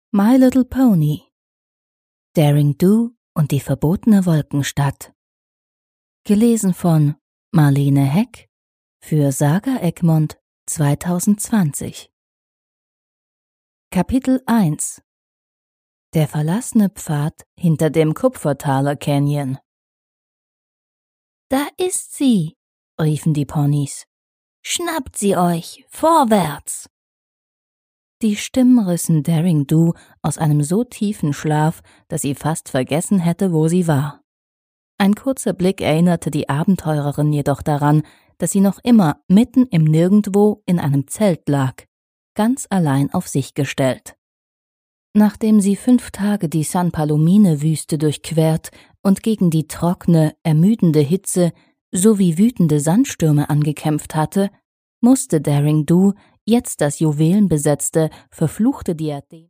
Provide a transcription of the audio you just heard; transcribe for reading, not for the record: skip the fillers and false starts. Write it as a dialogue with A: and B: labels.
A: My Little Pony, Daring Do und die verbotene Wolkenstadt. Gelesen von Marlene Heck für Saga Egmont 2020. Kapitel 1: Der verlassene Pfad hinter dem Kupfertaler Canyon. »Da ist sie«, riefen die Ponys. »Schnappt sie euch, vorwärts!« Die Stimmen rissen Daring Do aus einem so tiefen Schlaf, dass sie fast vergessen hätte, wo sie war. Ein kurzer Blick erinnerte die Abenteurerin jedoch daran, dass sie noch immer mitten im Nirgendwo in einem Zelt lag, ganz allein auf sich gestellt. Nachdem sie 5 Tage die San Palomine-Wüste durchquert und gegen die trockene, ermüdende Hitze sowie wütende Sandstürme angekämpft hatte, musste Daring Do jetzt das juwelenbesetzte, verfluchte Diadem